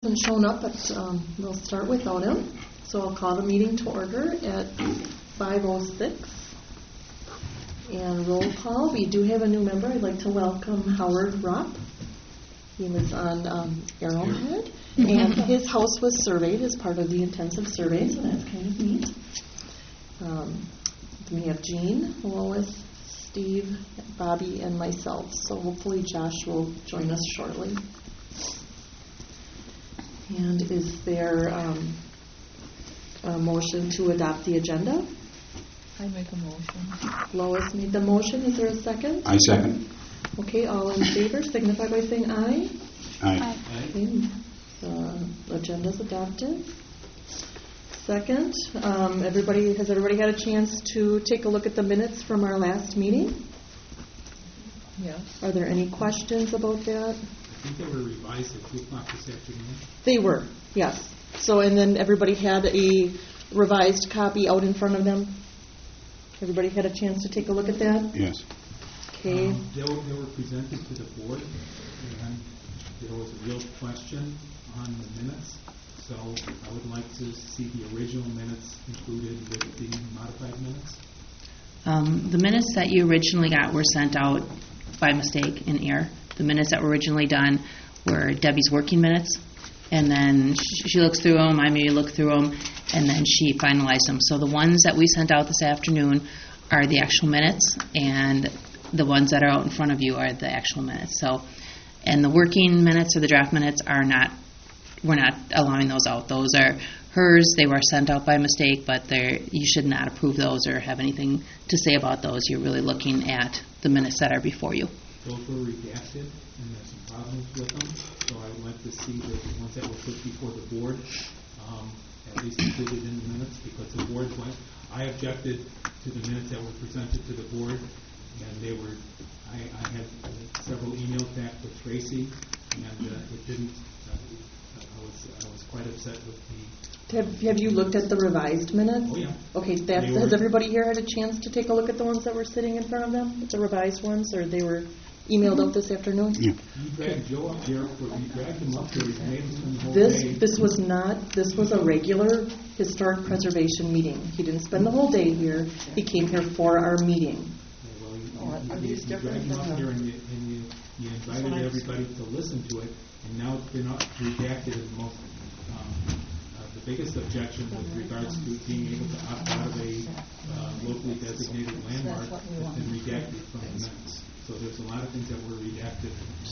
Hasn't shown up, but we'll start without him. So I'll call the meeting to order at 5:06. And roll call. We do have a new member. I'd like to welcome Howard Ropp. He lives on Arrowhead, and his house was surveyed as part of the intensive survey, so that's kind of neat. We have Jean, Lois, Steve, Bobby, and myself. So hopefully Josh will join us shortly. And is there a motion to adopt the agenda? I make a motion. Lois made the motion. Is there a second? I second. Okay, all in favor signify by saying aye. Aye. Okay, the agenda's adopted. Second, has everybody had a chance to take a look at the minutes from our last meeting? Yes. Are there any questions about that? I think they were revised at 2 o'clock this afternoon. They were, yes. So, and then everybody had a revised copy out in front of them? Everybody had a chance to take a look at that? Yes. Okay. They were presented to the board, and there was a real question on the minutes. So I would like to see the original minutes included with the modified minutes. The minutes that you originally got were sent out by mistake in error. The minutes that were originally done were Debbie's working minutes, and then she looks through them, I maybe look through them, and then she finalized them. So the ones that we sent out this afternoon are the actual minutes, and the ones that are out in front of you are the actual minutes. So, and the working minutes or the draft minutes are not, we're not allowing those out. Those are hers. They were sent out by mistake, but you should not approve those or have anything to say about those. You're really looking at the minutes that are before you. Those were redacted, and there's some problems with them. So I would like to see the ones that were put before the board at least included in the minutes, because the board went. I objected to the minutes that were presented to the board, and they were. I had several emails back with Tracy, and it didn't. I was quite upset with the. Have you looked at the revised minutes? Oh, yeah. Okay, has everybody here had a chance to take a look at the ones that were sitting in front of them? The revised ones, or they were emailed out this afternoon? Yeah. You dragged Joe up here, you dragged him up here, you made him the whole day. This was a regular historic preservation meeting. He didn't spend the whole day here. He came here for our meeting. Are these you different dragged him from up the- here and you invited everybody to listen to it, and now it's been redacted as most. The biggest objection with regards to being able to opt out of a locally designated landmark has been redacted from the minutes. So there's a lot of things that were redacted.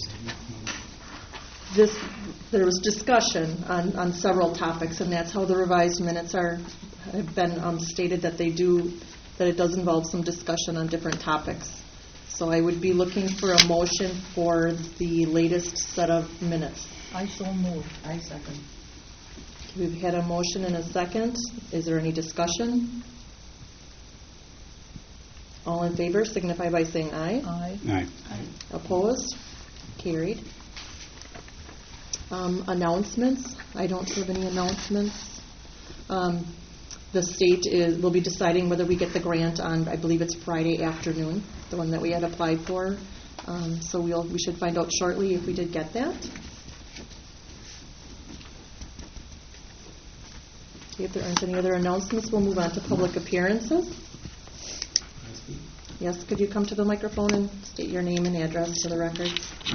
There was discussion on several topics, and that's how the revised minutes have been stated that it does involve some discussion on different topics. So I would be looking for a motion for the latest set of minutes. I so moved. I second. We've had a motion and a second. Is there any discussion? All in favor signify by saying aye. Aye. Aye. Opposed? Carried. Announcements. I don't have any announcements. The state will be deciding whether we get the grant on, I believe it's Friday afternoon, the one that we had applied for. So we should find out shortly if we did get that. Okay, if there aren't any other announcements, we'll move on to public appearances. Yes, could you come to the microphone and state your name and address for the record?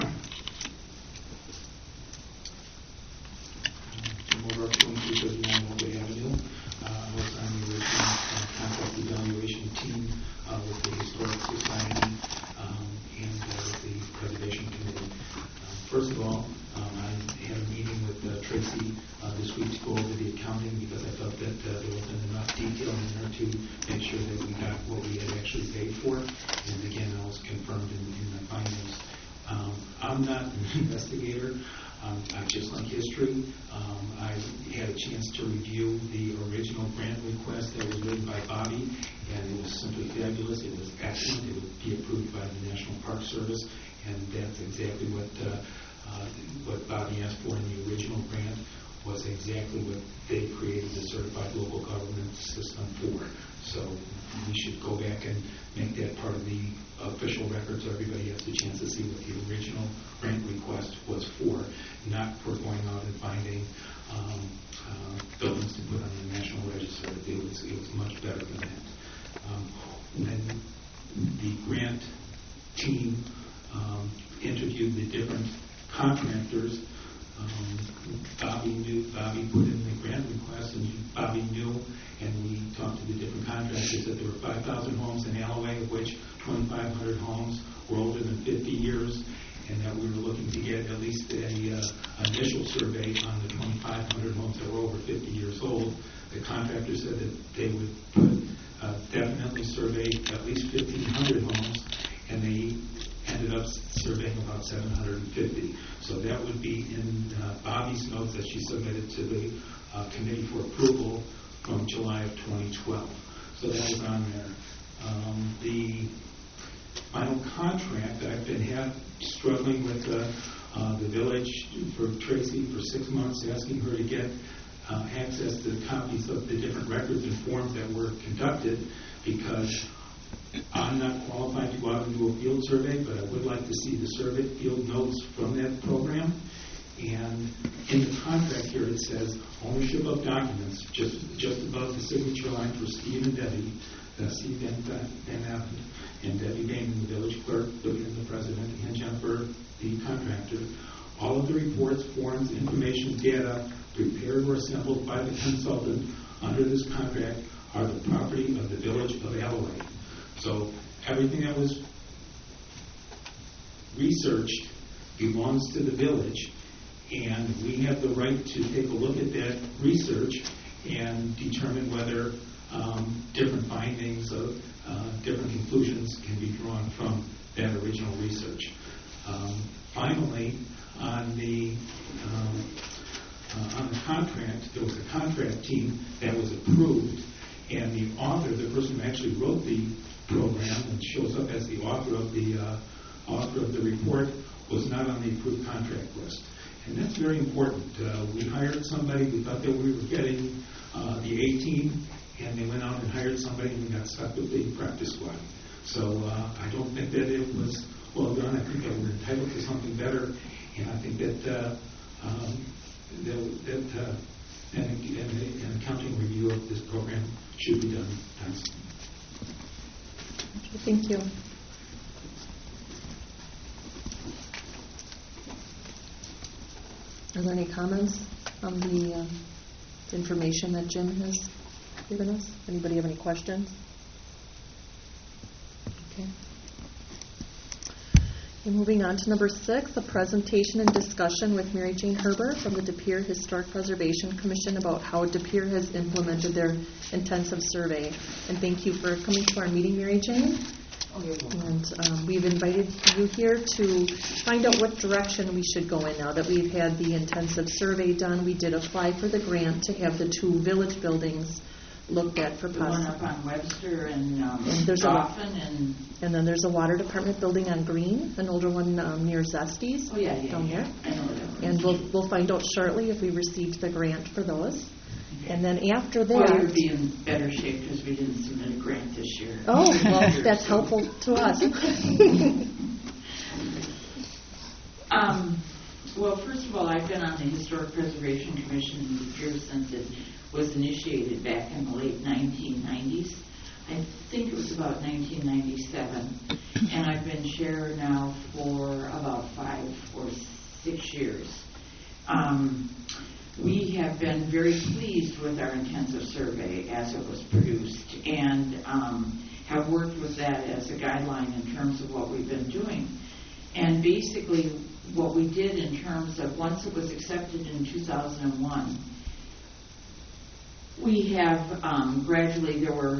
I was on the original contract evaluation team with the Historic Society and the Preservation Committee. First of all, I had a meeting with Tracy this week to go over the accounting, because I felt that there wasn't enough detail in there to make sure that we got what we had actually paid for. And again, I was confirmed in the finals. I'm not an investigator. I just like history. I had a chance to review the original grant request that was written by Bobby, and it was simply fabulous. It was excellent. It would be approved by the National Park Service, and that's exactly what Bobby asked for in the original grant, was a exactly what they created the certified local government system for. So we should go back and make that part of the official record so everybody has a chance to see what the original grant request was for, not for going out and finding buildings to put on the National Register. It was much better than that. When the grant team interviewed the different contractors, Bobby put in the grant request, and Bobby knew, and we talked to the different contractors, that there were 5,000 homes in Alloway, of which 2,500 homes were older than 50 years, and that we were looking to get at least an initial survey on the 2,500 homes that were over 50 years old. The contractor said that they would definitely survey at least 1,500 homes, and they ended up surveying about 750. So that would be in Bobby's notes that she submitted to the committee for approval from July of 2012. So that was on there. The final contract, I've been struggling with the village for Tracy for 6 months, asking her to get access to copies of the different records and forms that were conducted, because I'm not qualified to go out and do a field survey, but I would like to see the survey field notes from that program. And in the contract here it says ownership of documents just above the signature line for Steve and Debbie, Steve Van Appen, and Debbie Bain, the village clerk, the president, and Jennifer, the contractor. All of the reports, forms, information, data prepared or assembled by the consultant under this contract are the property of the village of Alloway. So everything that was researched belongs to the village, and we have the right to take a look at that research and determine whether different findings of different conclusions can be drawn from that original research. Finally, on the contract, there was a contract team that was approved, and the author, the person who actually wrote the program and shows up as the author of the report, was not on the approved contract list. And that's very important. We hired somebody, we thought that we were getting the A team, and they went out and hired somebody, and we got stuck with the practice squad. So I don't think that it was well done. I think that we're entitled to something better, and I think that an accounting review of this program should be done. Thanks. Thank you. Are there any comments on the information that Jim has given us? Anybody have any questions? Okay. And moving on to number 6, a presentation and discussion with Mary Jane Herber from the De Pere Historic Preservation Commission about how De Pere has implemented their intensive survey. And thank you for coming to our meeting, Mary Jane. Oh, you're welcome. And we've invited you here to find out what direction we should go in now that we've had the intensive survey done. We did apply for the grant to have the 2 village buildings looked at for the one up on Webster and there's Dauphin and then there's a water department building on Green, an older one near Zesties. Oh yeah, down there. I know that. And we'll find out shortly if we received the grant for those. Okay. And then after that, Well, we'd be in better shape because we didn't submit a grant this year. oh, well, that's helpful to us. Well, first of all, I've been on the Historic Preservation Commission in De Pere since it was initiated back in the late 1990s. I think it was about 1997. And I've been chair now for about 5 or 6 years. We have been very pleased with our intensive survey as it was produced, and have worked with that as a guideline in terms of what we've been doing. And basically what we did in terms of once it was accepted in 2001, we have gradually, there were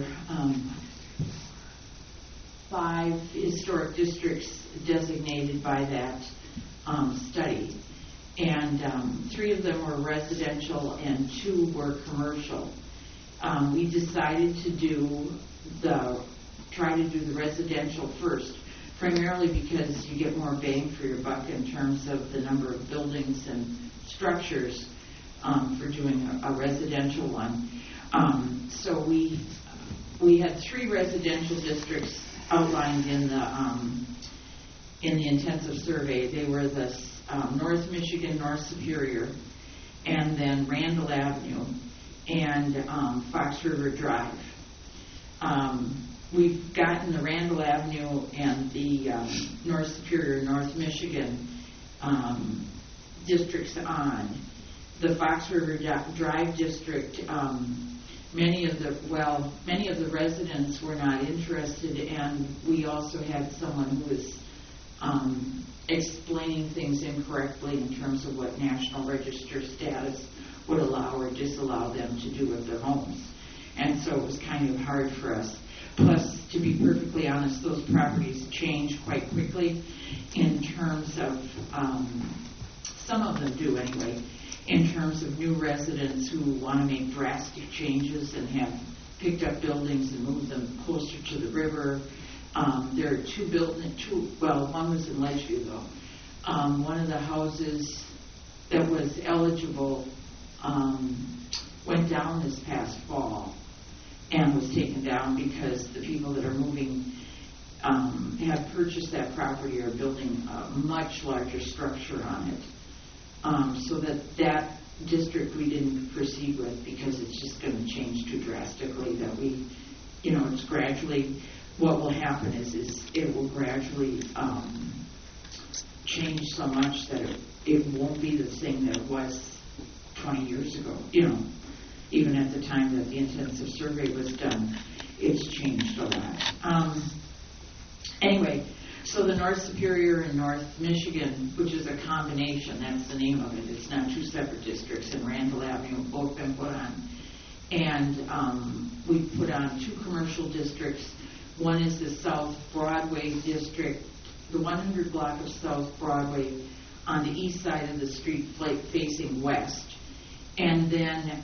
5 historic districts designated by that study. And 3 of them were residential and 2 were commercial. We decided to try to do the residential first, primarily because you get more bang for your buck in terms of the number of buildings and structures for doing a residential one. So we had 3 residential districts outlined in the intensive survey. They were the North Michigan, North Superior, and then Randall Avenue, and Fox River Drive. We've gotten the Randall Avenue and the North Superior, North Michigan districts on. The Fox River Drive district, many of the residents were not interested, and we also had someone who was explaining things incorrectly in terms of what National Register status would allow or disallow them to do with their homes. And so it was kind of hard for us. Plus, to be perfectly honest, those properties change quite quickly in terms of, some of them do anyway, in terms of new residents who want to make drastic changes and have picked up buildings and moved them closer to the river. There are one was in Ledgeview though. One of the houses that was eligible went down this past fall and was taken down because the people that are moving have purchased that property or building a much larger structure on it. So that district we didn't proceed with because it's just going to change too drastically that it's gradually, what will happen is it will gradually change so much that it won't be the thing that it was 20 years ago. Even at the time that the intensive survey was done, it's changed a lot. Anyway, so the North Superior and North Michigan, which is a combination, that's the name of it. It's not 2 separate districts, and Randall Avenue have both been put on. And we put on 2 commercial districts. One is the South Broadway district, the 100 block of South Broadway on the east side of the street facing west. And then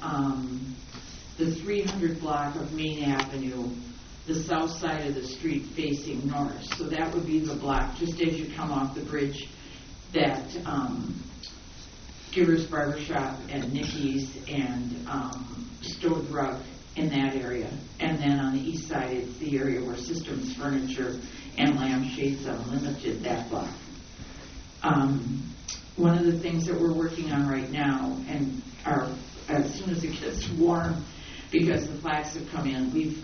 the 300 block of Main Avenue, the south side of the street facing north. So that would be the block just as you come off the bridge that Giver's Barbershop and Nicky's and Stowed Rug in that area. And then on the east side, it's the area where Systems Furniture and Lampshades Unlimited, that block. One of the things that we're working on right now, and as soon as it gets warm, because the plaques have come in, we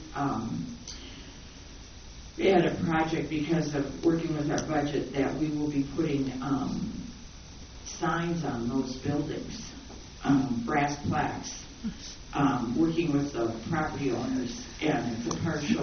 had a project because of working with our budget that we will be putting signs on those buildings, brass plaques, working with the property owners, and it's a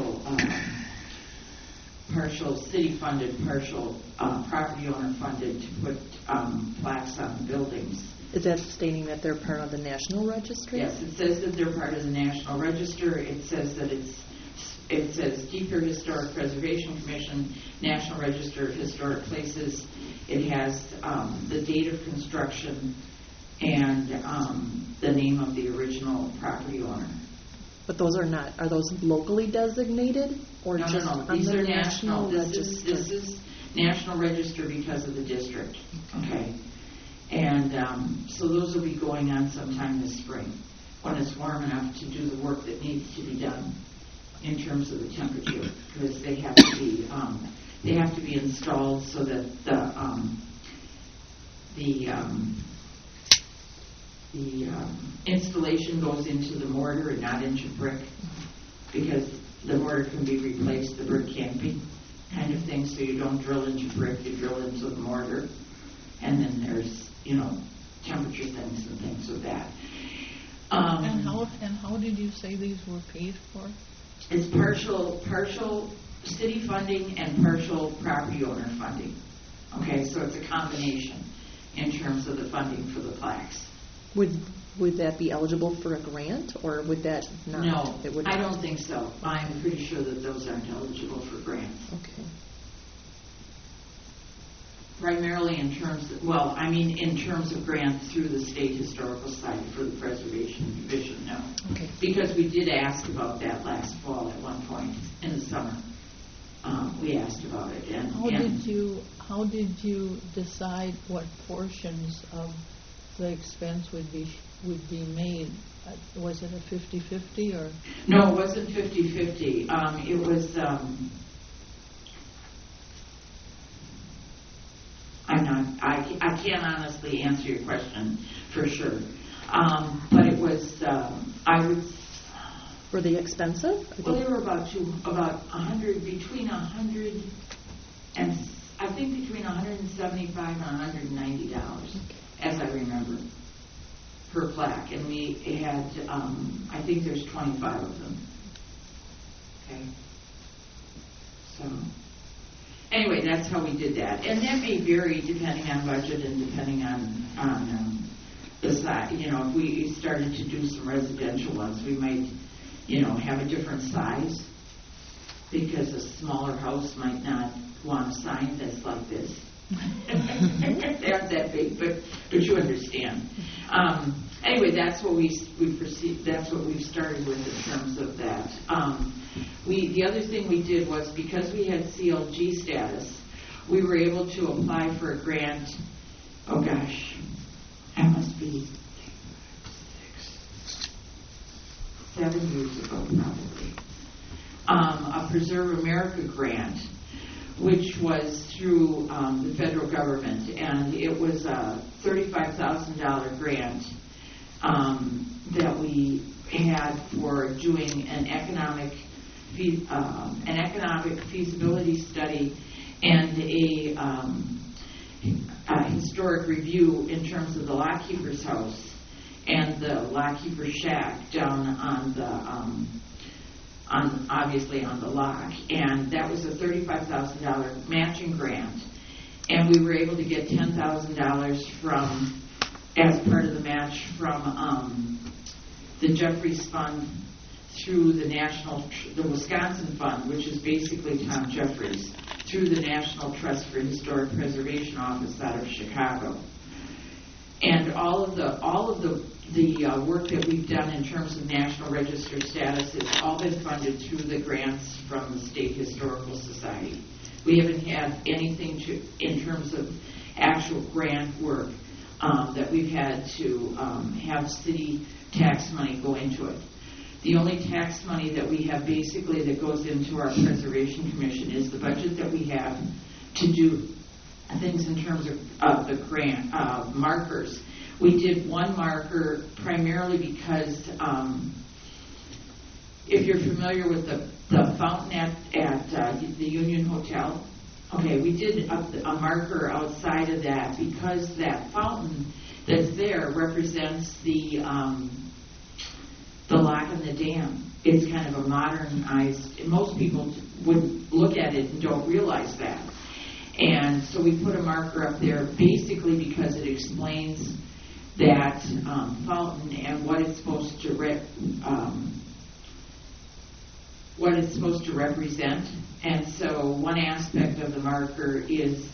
partial city-funded, partial property owner-funded to put plaques on the buildings. Is that stating that they're part of the National Register? Yes, it says that they're part of the National Register. It says that it says Deep River Historic Preservation Commission, National Register of Historic Places. It has the date of construction and the name of the original property owner. But those are those locally designated or No. These are national. This is National Register because of the district. Okay. And so those will be going on sometime this spring when it's warm enough to do the work that needs to be done in terms of the temperature, because they have to be installed so that the installation goes into the mortar and not into brick, because the mortar can be replaced, the brick can't be, kind of thing. So you don't drill into brick, you drill into the mortar, and then there's temperature things and things with that. And how did you say these were paid for? It's partial city funding and partial property owner funding. Okay, so it's a combination in terms of the funding for the plaques. Would that be eligible for a grant, or would that not? No, I don't think so. I'm pretty sure that those aren't eligible for grants. Okay. Primarily in terms of grants through the State Historical Society for the Preservation Division, no. Okay. Because we did ask about that last fall at one point in the summer. We asked about it. And how did you decide what portions of the expense would be would be made, was it a 50-50 or? No, it wasn't 50-50. It was, I can't honestly answer your question for sure. But it was, I would. Were they expensive? Well, they were about 100, between 100 and, I think between $175 and $190, as I remember, per plaque. And we had, I think there's 25 of them. Okay. So, anyway, that's how we did that. And that may vary depending on budget and depending on the size. You know, if we started to do some residential ones, we might, you know, have a different size, because a smaller house might not want a sign that's like this. They aren't that big, but you understand. Anyway, that's what we proceed. That's what we've started with in terms of that. The other thing we did was, because we had CLG status, we were able to apply for a grant. Oh gosh, that must be 7 years ago, probably. A Preserve America grant, which was through the federal government, and it was a $35,000 grant that we had for doing an economic feasibility study and a historic review in terms of the lockkeeper's house and the lockkeeper shack down on the obviously on the lock. And that was a $35,000 matching grant, and we were able to get $10,000 from, as part of the match, from the Jeffries Fund through the Wisconsin Fund, which is basically Tom Jeffries, through the National Trust for Historic Preservation Office out of Chicago. And all of the work that we've done in terms of National Register status has all been funded through the grants from the State Historical Society. We haven't had anything in terms of actual grant work that we've had to have city tax money go into it. The only tax money that we have basically that goes into our Preservation Commission is the budget that we have to do things in terms of the grant markers. We did one marker primarily because if you're familiar with the fountain at the Union Hotel, okay, we did a marker outside of that because that fountain that's there represents the lock and the dam. It's kind of a modernized, most people would look at it and don't realize that. And so we put a marker up there basically because it explains that fountain and what it's supposed to represent. And so one aspect of the marker is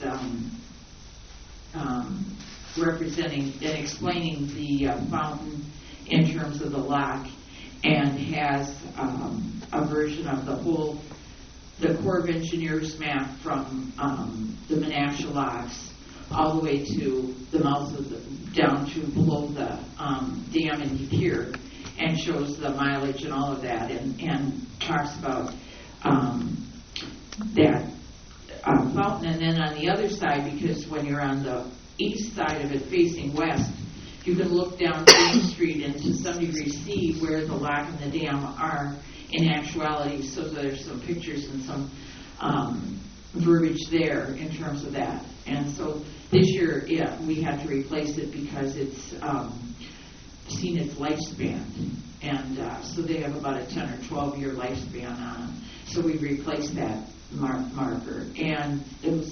representing and explaining the fountain in terms of the lock, and has a version of the Corps of Engineers map from the Menasha locks all the way to the mouth of down to below the dam in Depeer, and shows the mileage and all of that, and talks about that fountain. And then on the other side, because when you're on the east side of it facing west, you can look down Main Street and to some degree see where the lock and the dam are in actuality. So there's some pictures and some verbiage there in terms of that. And so this year, we had to replace it because it's seen its lifespan. And so they have about a 10 or 12 year lifespan on them. So we replaced that marker. And it was...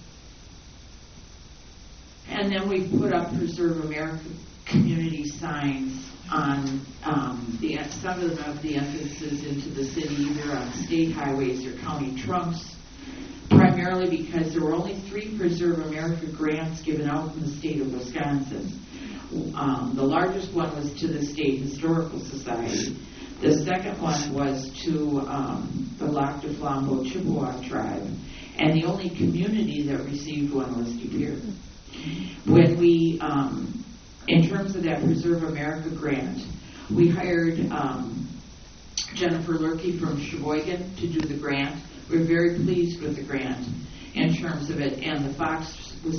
And then we put up Preserve America community signs on some of the entrances into the city, either on state highways or county trunks, primarily because there were only 3 Preserve America grants given out in the state of Wisconsin. The largest one was to the State Historical Society. The second one was to the Lac du Flambeau Chippewa tribe. And the only community that received one was Depeer. When we in terms of that Preserve America grant, we hired Jennifer Lurkey from Sheboygan to do the grant. We're very pleased with the grant in terms of it, and the Fox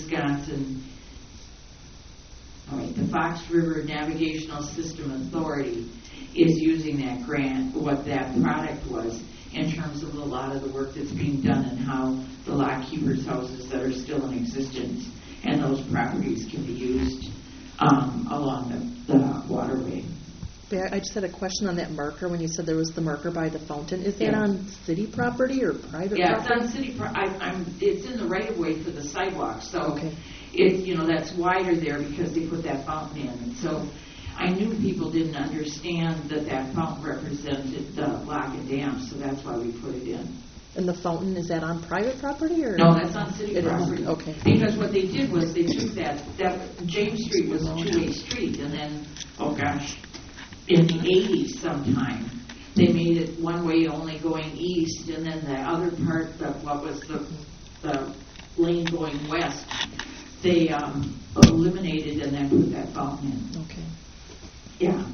River Navigational System Authority is using that grant, what that product was, in terms of a lot of the work that's being done and how the lock keepers' houses that are still in existence and those properties can be used along the waterway. I just had a question on that marker when you said there was the marker by the fountain. Is that Yeah. on city property or private Yeah, it's property? on city. It's in the right of way for the sidewalk, so Okay. that's wider there because they put that fountain in. And so I knew people didn't understand that fountain represented the lock and dam, so that's why we put it in. And the fountain, is that on private property or? No, that's on city It is? property. Okay. Because what they did was they took that James Street was a two-way street, and then, in the 80s sometime, they made it one way only going east, and then the other part of what was the lane going west, they eliminated and then put that fountain in. Okay. Yeah.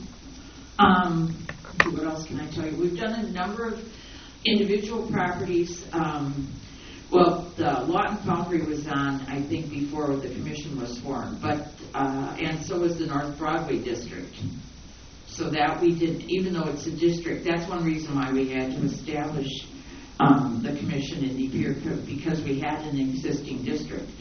What else can I tell you? We've done a number of individual properties. The Lawton Foundry was on, I think, before the commission was formed, and so was the North Broadway District. So that we did, even though it's a district, that's one reason why we had to establish the commission in De Pere, because we had an existing district.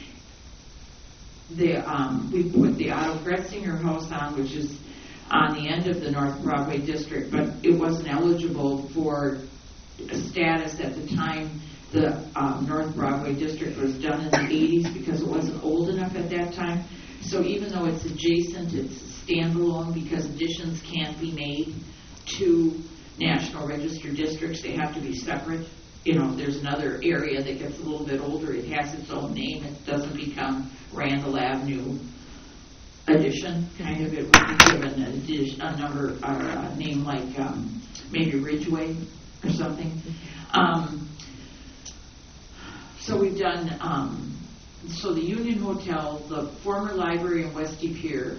We put the Otto Gretzinger house on, which is on the end of the North Broadway district, but it wasn't eligible for status at the time the North Broadway district was done in the 80s because it wasn't old enough at that time. So even though it's adjacent, it's standalone because additions can't be made to National Register districts. They have to be separate. There's another area that gets a little bit older. It has its own name. It doesn't become Randall Avenue addition. Kind of, it would be given a number or a name like maybe Ridgeway or something. So we've done, the Union Hotel, the former library in West De Pere,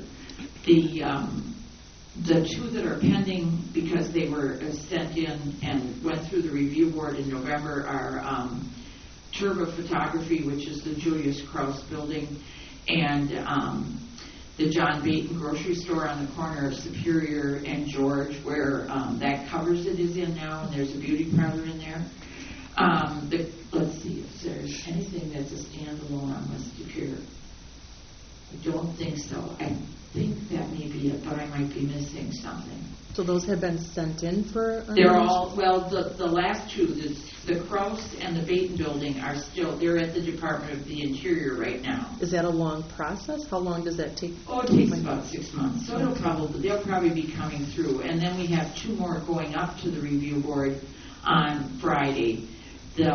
the two that are pending because they were sent in and went through the review board in November are Turba Photography, which is the Julius Krause building, and the John Baton grocery store on the corner of Superior and George, where that covers it is in now, and there's a beauty parlor in there. Let's see if there's anything that's a standalone on West De Pere. I don't think so. I think that may be it, but I might be missing something. So those have been sent in for? They're all, the last two, the Krause and the Baton building are still, they're at the Department of the Interior right now. Is that a long process? How long does that take? Oh, it takes about 6 months, so they'll probably be coming through. And then we have two more going up to the review board on Friday. The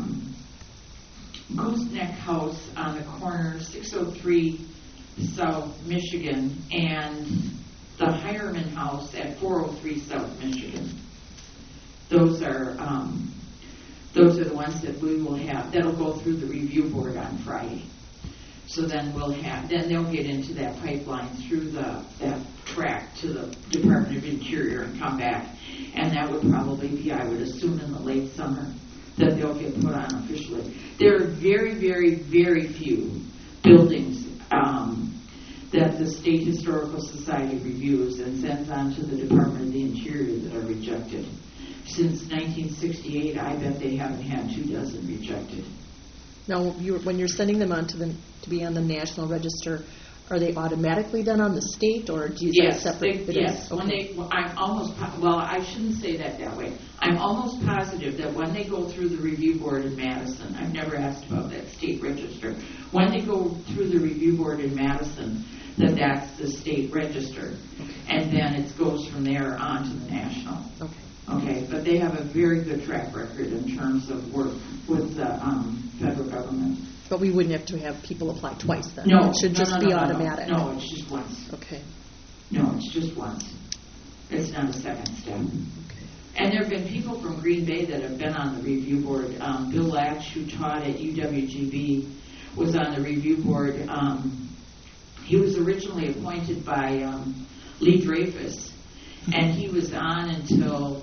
Gooseneck House on the corner, 603 South Michigan, and the Hireman House at 403 South Michigan. Those are the ones that we will have. That'll go through the review board on Friday. So then they'll get into that pipeline through that track to the Department of Interior and come back. And that would probably be, I would assume, in the late summer that they'll get put on officially. There are very, very, very few buildings that the State Historical Society reviews and sends on to the Department of the Interior that are rejected. Since 1968, I bet they haven't had 24 rejected. Now, when you're sending them on to be on the National Register, are they automatically done on the state, or do you Yes, separate? yes. Okay. I shouldn't say that way. I'm almost positive that when they go through the review board in Madison, I've never asked about that state register. When they go through the review board in Madison, that's the state register, and then it goes from there on to the national. Okay, but they have a very good track record in terms of work with the federal government. But we wouldn't have to have people apply twice then? No. It should just be automatic? No, it's just once. Okay. No, it's just once. It's not a second step. Okay. And there have been people from Green Bay that have been on the review board. Bill Latch, who taught at UWGB, was on the review board. He was originally appointed by Lee Dreyfus, and he was on until,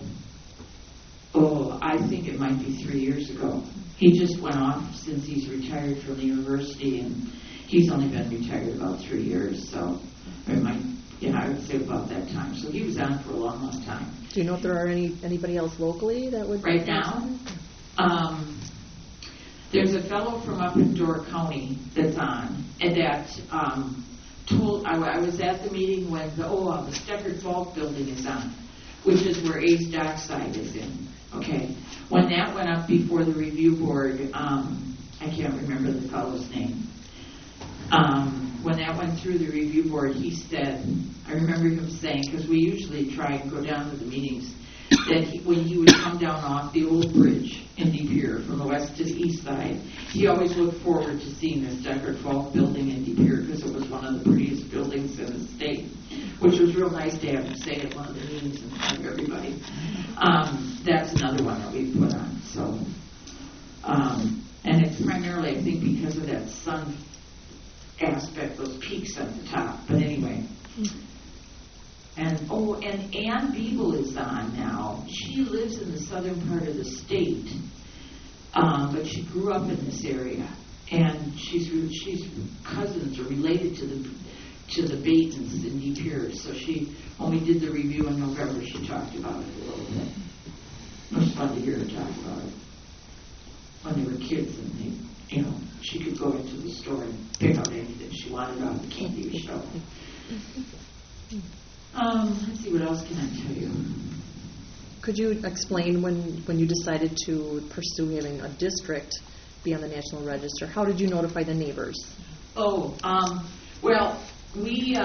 I think it might be 3 years ago. He just went off since he's retired from the university, and he's only been retired about 3 years, so it might, I would say about that time. So he was on for a long, long time. Do you know if there are anybody else locally that would... Right now, there's a fellow from up in Door County that's on, and that I was at the meeting when the Steckert Vault building is on, which is where Ace Dockside is in. Okay, when that went up before the review board, I can't remember the fellow's name. When that went through the review board, he said, I remember him saying, because we usually try and go down to the meetings, that when he would come down off the old bridge in De Pere from the west to the east side, he always looked forward to seeing this Steckert Vault building in De Pere because it was one of the prettiest buildings in the state, which was real nice to have him say at one of the meetings in front of everybody. That's another one that we put on. So, and it's primarily, I think, because of that sun aspect, those peaks at the top. But anyway. And Ann Beeble is on now. She lives in the southern part of the state, but she grew up in this area, and she's cousins or related to the Batons in De Pere. So when we did the review in November, she talked about it a little bit. It was fun to hear her talk about it when they were kids, and she could go into the store and pick out anything she wanted on the candy show. Let's see, what else can I tell you? Could you explain when you decided to pursue having a district be on the National Register? How did you notify the neighbors? Well, we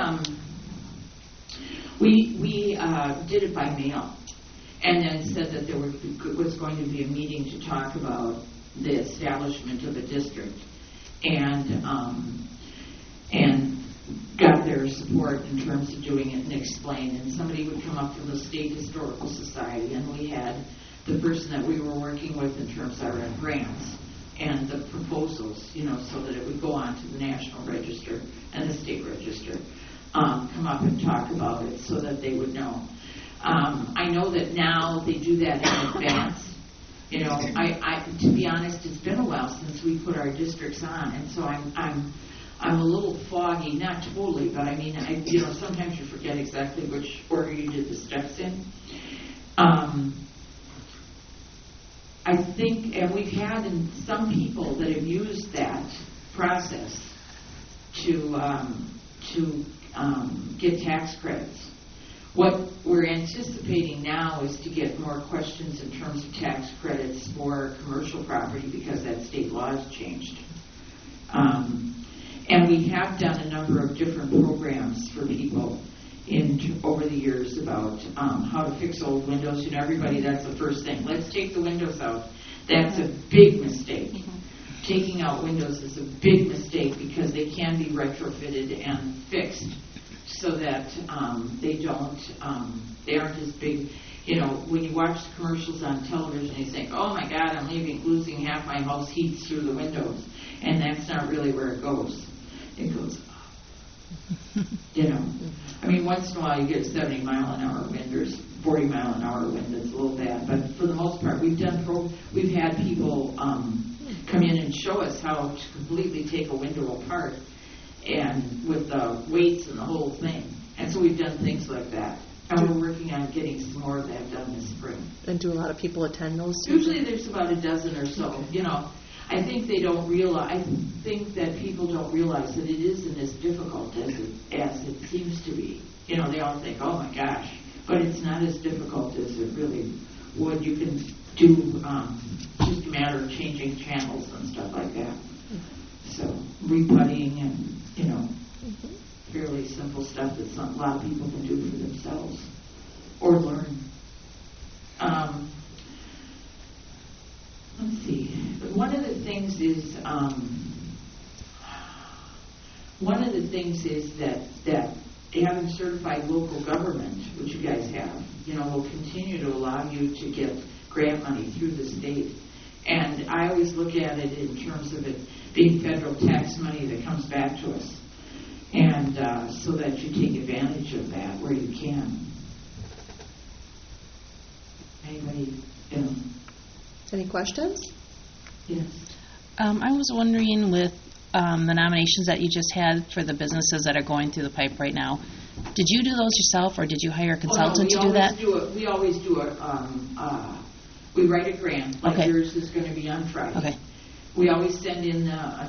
did it by mail, and then said that there was going to be a meeting to talk about the establishment of a district, and got their support in terms of doing it and explain. And somebody would come up from the State Historical Society, and we had the person that we were working with in terms of our grants and the proposals, so that it would go on to the National Register and the State Register, come up and talk about it so that they would know. I know that now they do that in advance. To be honest, it's been a while since we put our districts on, and so I'm a little foggy, not totally, but I mean, sometimes you forget exactly which order you did the steps in. I think, and we've had some people that have used that process to get tax credits. What we're anticipating now is to get more questions in terms of tax credits for commercial property because that state law has changed. And we have done a number of different programs for people over the years about how to fix old windows. Everybody, that's the first thing. Let's take the windows out. That's a big mistake. Mm-hmm. Taking out windows is a big mistake because they can be retrofitted and fixed so that they aren't as big. When you watch the commercials on television, you think, oh my God, I'm losing half my house heats through the windows. And that's not really where it goes. It goes up. I mean, once in a while you get a 70-mile-an-hour wind or 40-mile-an-hour wind that's a little bad. But for the most part, we've had people come in and show us how to completely take a window apart and with the weights and the whole thing. And so we've done things like that. And we're working on getting some more of that done this spring. And do a lot of people attend those? Usually there's about a dozen or so. I think that people don't realize that it isn't as difficult as it seems to be. They all think, oh my gosh, but it's not as difficult as it really would. You can do just a matter of changing channels and stuff like that. So reputting and fairly simple stuff that a lot of people can do for themselves or learn. Let's see. One of the things is that having certified local government, which you guys have, will continue to allow you to get grant money through the state. And I always look at it in terms of it being federal tax money that comes back to us. And so that you take advantage of that where you can. Anybody, Any questions? Yes. I was wondering with the nominations that you just had for the businesses that are going through the pipe right now, did you do those yourself or did you hire a consultant to do that? We always do we write a grant, like Okay. yours is going to be on Friday. Okay. We always send in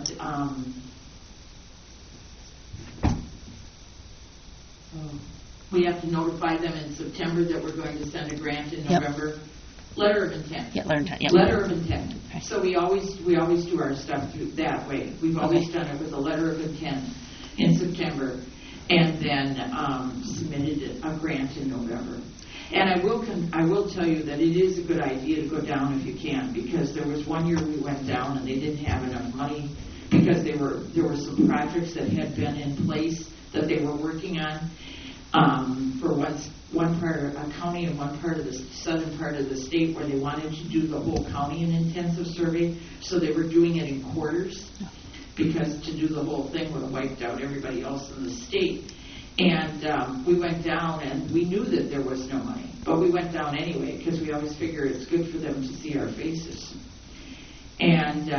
we have to notify them in September that we're going to send a grant in Yep. November. Letter of intent. Yeah, learn time. Yep. Letter of intent. Okay. So we always do our stuff through that way. We've always Okay. done it with a letter of intent in September, and then submitted a grant in November. And I will tell you that it is a good idea to go down if you can, because there was one year we went down and they didn't have enough money because there were some projects that had been in place that they were working on for one part of a county and one part of the southern part of the state where they wanted to do the whole county in intensive survey, so they were doing it in quarters because to do the whole thing would have wiped out everybody else in the state. And we went down and we knew that there was no money, but we went down anyway because we always figure it's good for them to see our faces. And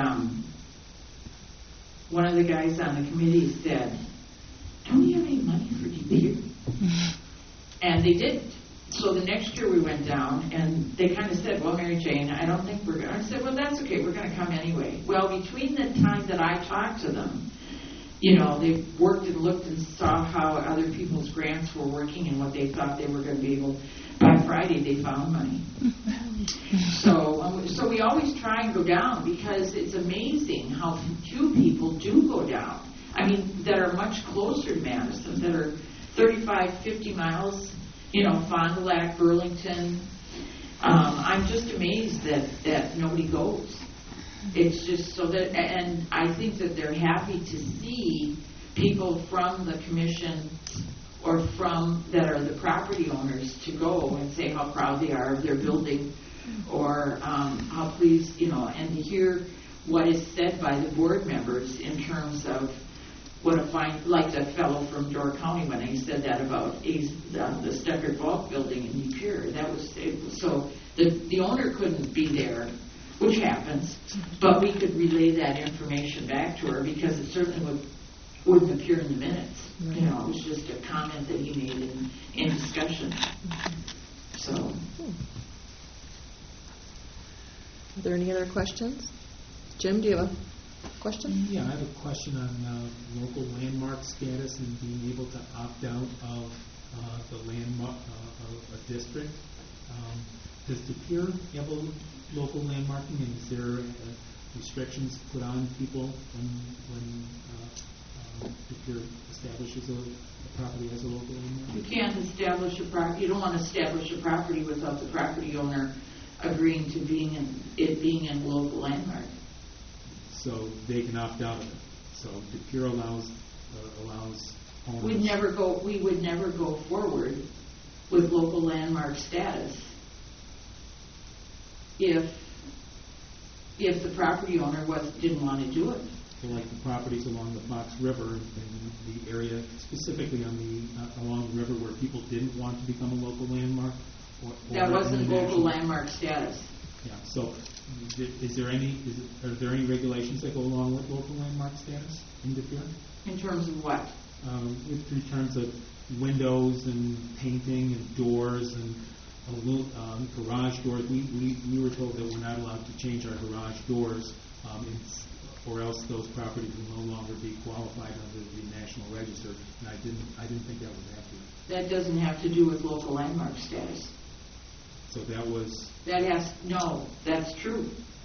one of the guys on the committee said, "Don't we have any money for DP?" And they didn't. So the next year we went down, and they kind of said, "Well, Mary Jane, I don't think we're going to." I said, "Well, that's okay. We're going to come anyway." Well, between the time that I talked to them, they worked and looked and saw how other people's grants were working and what they thought they were going to be able. By Friday, they found money. So we always try and go down because it's amazing how few people do go down. I mean, that are much closer to Madison, that are 35, 50 miles, Fond du Lac, Burlington. I'm just amazed that nobody goes. It's just so that, and I think that they're happy to see people from the commission or that are the property owners to go and say how proud they are of their building, or how pleased, and to hear what is said by the board members in terms of what a fine, like that fellow from Door County when he said that about the Stuckert Bulk building in New Pier. So the owner couldn't be there, which happens, but we could relay that information back to her because it certainly wouldn't appear in the minutes. Right. It was just a comment that he made in discussion. So, Are there any other questions? Jim, do you have a question? Yeah, I have a question on local landmark status and being able to opt out of the landmark of a district. Does De Pere have a local landmarking, and is there restrictions put on people when De Pere establishes a property as a local landmark? you can't establish a property. You don't want to establish a property without the property owner agreeing to being in local landmark. So they can opt out of it. So De Pere allows owners. We would never go forward with local landmark status if the property owner didn't want to do it. So like the properties along the Fox River and the area specifically along the river where people didn't want to become a local landmark? That wasn't local international? landmark status. Yeah. So are there any regulations that go along with local landmark status in De Pere? In terms of what? In terms of windows and painting and doors and garage doors. We were told that we're not allowed to change our garage doors, or else those properties will no longer be qualified under the National Register. And I didn't think that was accurate. That doesn't have to do with local landmark status. So that was. No, that's true.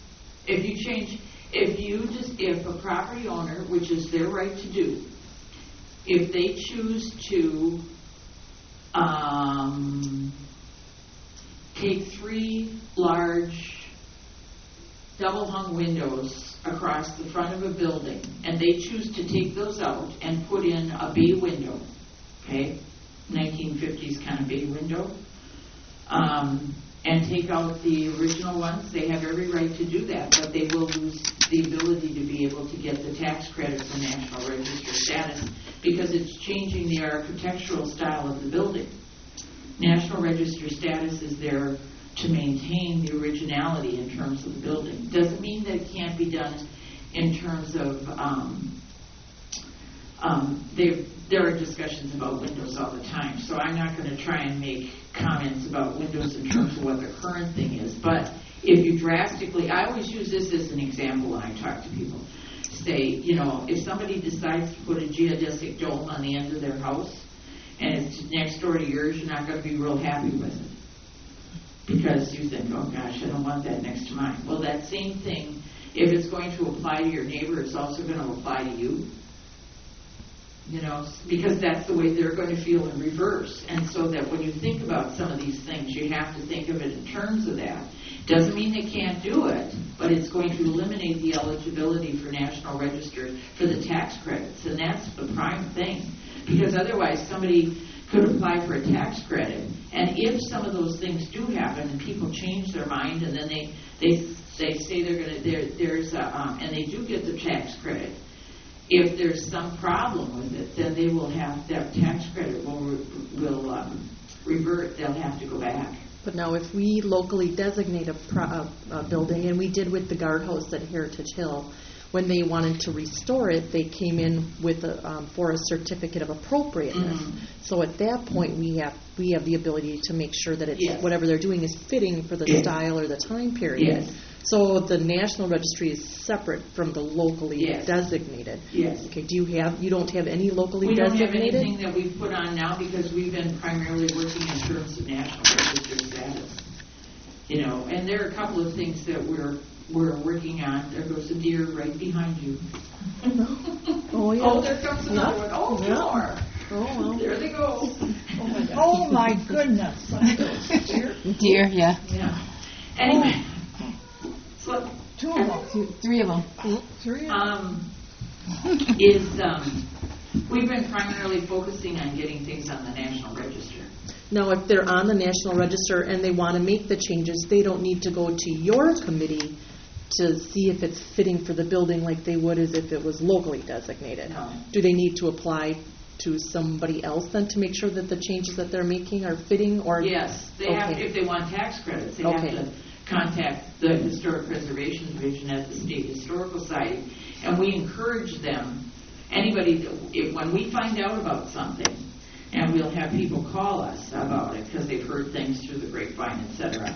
If a property owner, which is their right to do, if they choose to take 3 large double-hung windows across the front of a building, and they choose to take those out and put in a bay window, okay, 1950s kind of bay window, and take out the original ones, they have every right to do that, but they will lose the ability to be able to get the tax credit for National Register status because it's changing the architectural style of the building. National Register status is there to maintain the originality in terms of the building. Doesn't mean that it can't be done in terms of, there are discussions about windows all the time, so I'm not going to try and make comments about windows in terms of what the current thing is, but if you drastically, I always use this as an example when I talk to people. Say, if somebody decides to put a geodesic dome on the end of their house, and it's next door to yours, you're not going to be real happy with it. Because you think, oh gosh, I don't want that next to mine. Well, that same thing, if it's going to apply to your neighbor, it's also going to apply to you. Because that's the way they're going to feel in reverse. And so that when you think about some of these things, you have to think of it in terms of that. Doesn't mean they can't do it, but it's going to eliminate the eligibility for National Register for the tax credits. And that's the prime thing. Because otherwise somebody could apply for a tax credit. And if some of those things do happen and people change their mind and then they say they're going to, and they do get the tax credit, if there's some problem with it, then they will have, that tax credit will revert. They'll have to go back. But now if we locally designate a building, and we did with the guardhouse at Heritage Hill, when they wanted to restore it, they came in with for a certificate of appropriateness. Mm-hmm. So at that point, we have the ability to make sure that it's whatever they're doing is fitting for the style or the time period. Yes. So the National Registry is separate from the locally designated. Yes. Okay. You don't have any locally designated? We don't have anything that we've put on now because we've been primarily working in terms of National Register status. And there are a couple of things that we're working on. There goes a deer right behind you. Oh, yeah. Oh, there comes another one. Oh, more. Oh, well. There they go. Oh, my goodness. Deer, yeah. Yeah. Anyway. So, 2 of them. 3 of them. 3 of them. We've been primarily focusing on getting things on the National Register. Now, if they're on the National Register and they want to make the changes, they don't need to go to your committee to see if it's fitting for the building like they would as if it was locally designated. No. Do they need to apply to somebody else then to make sure that the changes that they're making are fitting? Or yes, they have. If they want tax credits, they have to contact the Historic Preservation Division at the State Historical Society, and we encourage them. Anybody, when we find out about something, and we'll have people call us about it because they've heard things through the grapevine, etc.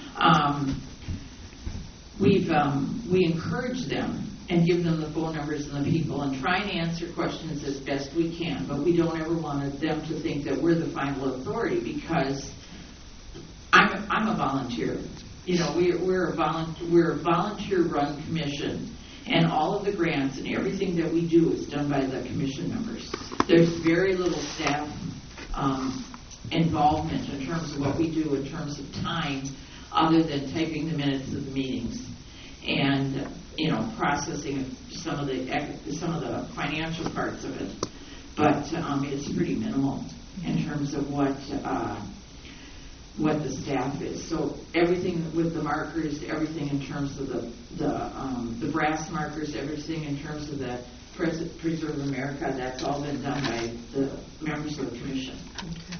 We encourage them and give them the phone numbers and the people and try and answer questions as best we can. But we don't ever want them to think that we're the final authority because I'm a volunteer. We're a volunteer-run commission, and all of the grants and everything that we do is done by the commission members. There's very little staff involvement in terms of what we do in terms of time, other than typing the minutes of the meetings and processing some of the financial parts of it. But it's pretty minimal in terms of what the staff is. So everything with the markers, everything in terms of the brass markers, everything in terms of the Preserve America, that's all been done by the members of the commission. Okay.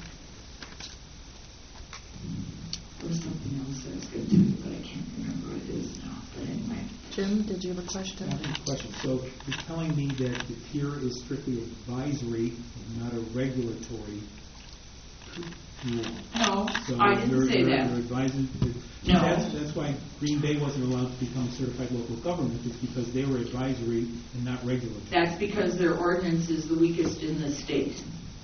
There was something else I was going to do, but I can't remember what it is now. But anyway. Jim, did you have a question? I have a question. So you're telling me that the tier is strictly advisory, not a regulatory rule? No, So I didn't say that. You're advising. No. That's why Green Bay wasn't allowed to become certified local government, is because they were advisory and not regulatory. That's because their ordinance is the weakest in the state.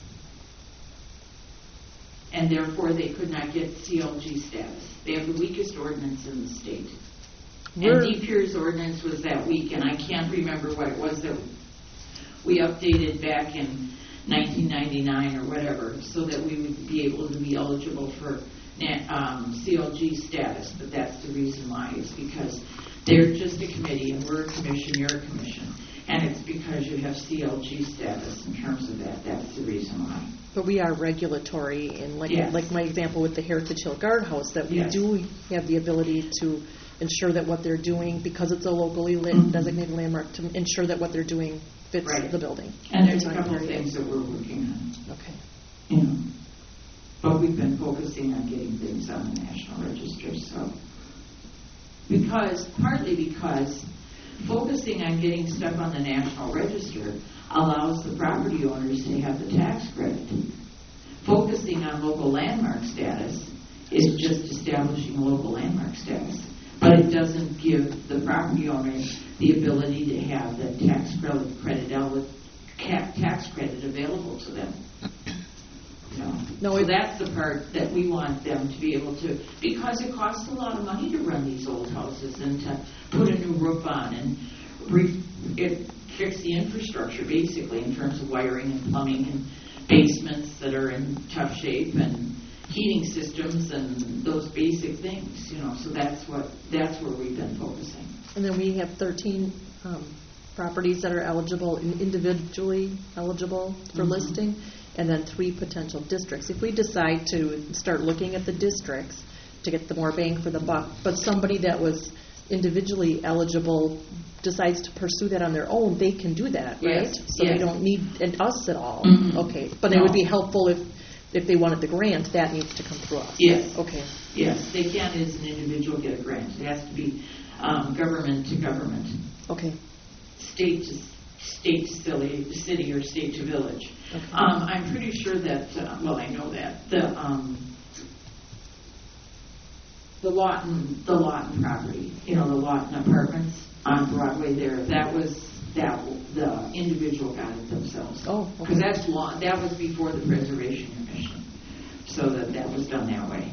And therefore they could not get CLG status. They have the weakest ordinance in the state. And DPER's ordinance was that weak, and I can't remember what it was that we updated back in 1999 or whatever, so that we would be able to be eligible for CLG status. But that's the reason why, is because they're just a committee, and we're a commission, you're a commission. And it's because you have CLG status in terms of that. That's the reason why. But we are regulatory, and Yes. like my example with the Heritage Hill Guardhouse, that we Yes. do have the ability to ensure that what they're doing, because it's a locally designated landmark, to ensure that what they're doing fits Right. the building. And there's a Time couple of period. things that we're working on, Okay. you know. But we've been focusing on getting things on the National Register, so. Partly because focusing on getting stuff on the National Register allows the property owners to have the tax credit. Focusing on local landmark status is just establishing a local landmark status. But it doesn't give the property owner the ability to have the tax credit available to them. So that's the part that we want them to be able to, because it costs a lot of money to run these old houses and to put a new roof on and fix the infrastructure basically in terms of wiring and plumbing and basements that are in tough shape and heating systems and those basic things, So that's where we've been focusing. And then we have 13 properties that are eligible, individually eligible for listing, and then 3 potential districts. If we decide to start looking at the districts to get the more bang for the buck, but somebody that was individually eligible decides to pursue that on their own, they can do that, right? Yes, So yes. they don't need us at all. Mhm. Okay, but it would be helpful if they wanted the grant, that needs to come through us. Yes. Okay. Yes, they can't as an individual get a grant. It has to be government to government, Okay. state to state, city or state to village. Okay. I'm pretty sure that, I know that, the Lawton property, the Lawton Apartments on Broadway there, the individual got it themselves. Oh, okay. Because that was before the Preservation Commission, so that was done that way.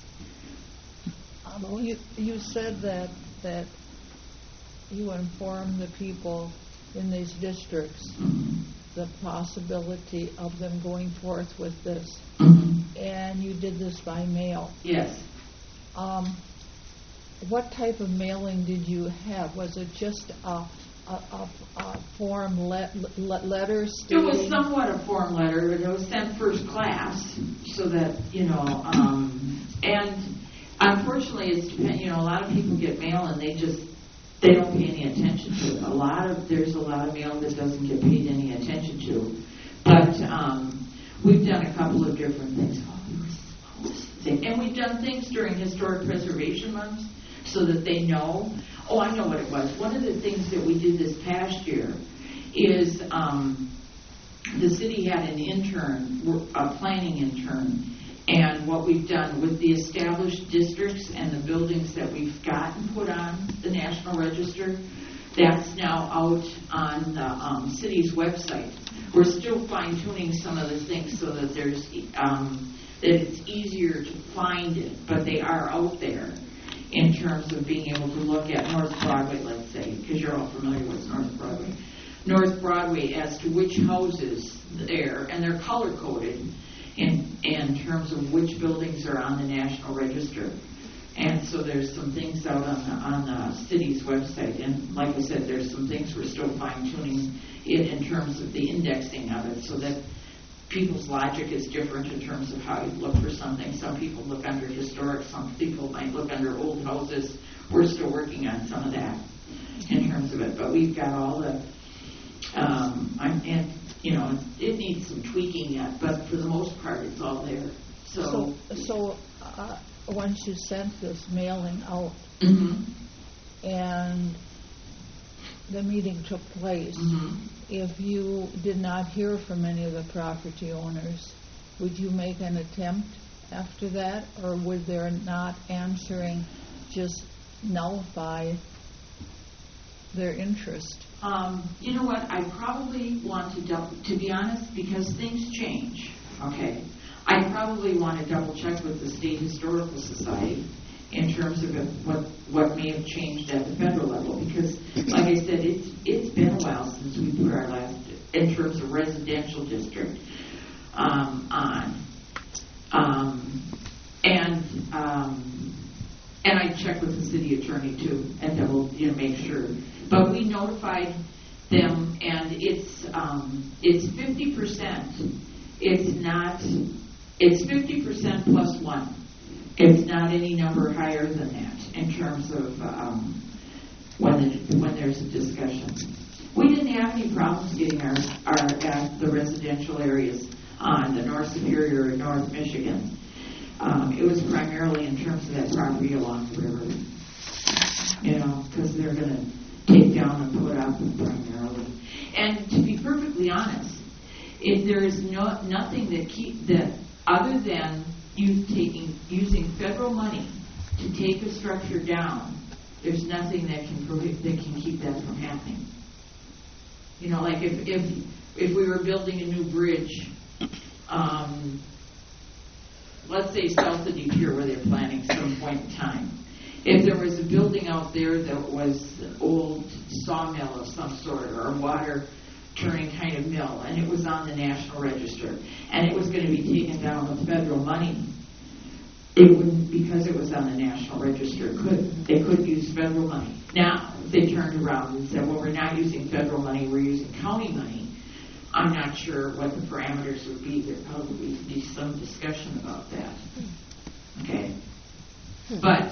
You said that you inform the people in these districts the possibility of them going forth with this, and you did this by mail. Yes. What type of mailing did you have? Was it just a form letter stating? It was somewhat a form letter, but it was sent first class, so that, and unfortunately it's a lot of people get mail and they don't pay any attention to it. There's a lot of mail that doesn't get paid any attention to. But we've done a couple of different things. And we've done things during Historic Preservation Month so that they know. Oh, I know what it was. One of the things that we did this past year is the city had an intern, a planning intern, and what we've done with the established districts and the buildings that we've gotten put on the National Register, that's now out on the city's website. We're still fine-tuning some of the things so that that it's easier to find it, but they are out there in terms of being able to look at North Broadway, let's say, because you're all familiar with North Broadway. North Broadway as to which houses there, and they're color-coded in terms of which buildings are on the National Register. And so there's some things out on the city's website. And like I said, there's some things we're still fine-tuning it in terms of the indexing of it so that people's logic is different in terms of how you look for something. Some people look under historic, some people might look under old houses. We're still working on some of that in terms of it. But we've got all the, it needs some tweaking yet, but for the most part, it's all there. So once you sent this mailing out and the meeting took place, if you did not hear from any of the property owners, would you make an attempt after that, or would their not answering just nullify their interest? You know what? I probably want to be honest, because things change. Okay, I probably want to double check with the State Historical Society in terms of what may have changed at the federal level, because, like I said, it's been a while since we put our last, in terms of residential district, on. And I checked with the city attorney too, and then we'll make sure. But we notified them, and it's 50%. It's 50% plus one. It's not any number higher than that in terms of when there's a discussion. We didn't have any problems getting our the residential areas on the North Superior and North Michigan. It was primarily in terms of that property along the river, because they're going to take down and put up primarily. And to be perfectly honest, if there is nothing that other than using federal money to take a structure down, there's nothing that can keep that from happening. Like if we were building a new bridge, let's say south of De Pere, where they're planning some point in time. If there was a building out there that was an old sawmill of some sort or a water turning kind of mill, and it was on the National Register, and it was going to be taken down with federal money, it wouldn't, because it was on the National Register, they could use federal money. Now, if they turned around and said, well, we're not using federal money, we're using county money, I'm not sure what the parameters would be. There'd probably be some discussion about that. Okay? But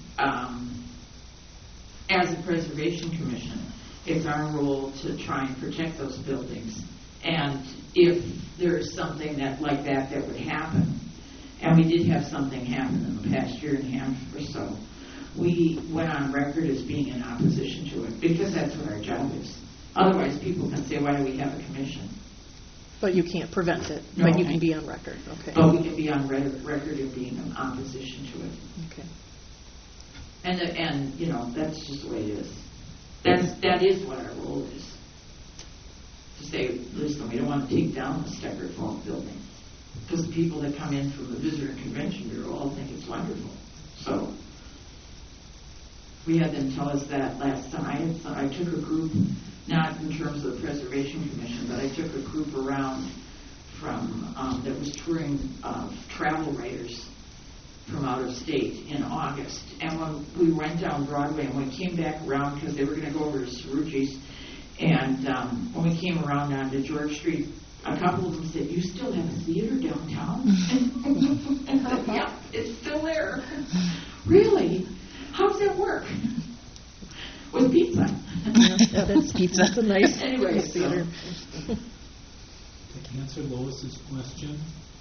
as a Preservation Commission, it's our role to try and protect those buildings. And if there's something like that would happen, and we did have something happen in the past year and a half or so, we went on record as being in opposition to it, because that's what our job is. Otherwise, people can say, why do we have a commission? But you can't prevent it, No. but you can be on record. Okay. But we can be on record of being in opposition to it. Okay. And that's just the way it is. That is what our role is. To say, listen, we don't want to take down the Stecker Falls building, because the people that come in from the Visitor and Convention Bureau all think it's wonderful. So we had them tell us that last time. I took a group, not in terms of the Preservation Commission, but I took a group around from that was touring travel writers from out of state in August. And when we went down Broadway and we came back around, because they were going to go over to Cerrucci's, and when we came around onto George Street, a couple of them said, you still have a theater downtown? And I said, yeah, it's still there. Really? How does that work? With pizza. Yeah, that's pizza. That's a nice Anyway, theater. To answer Lois's question,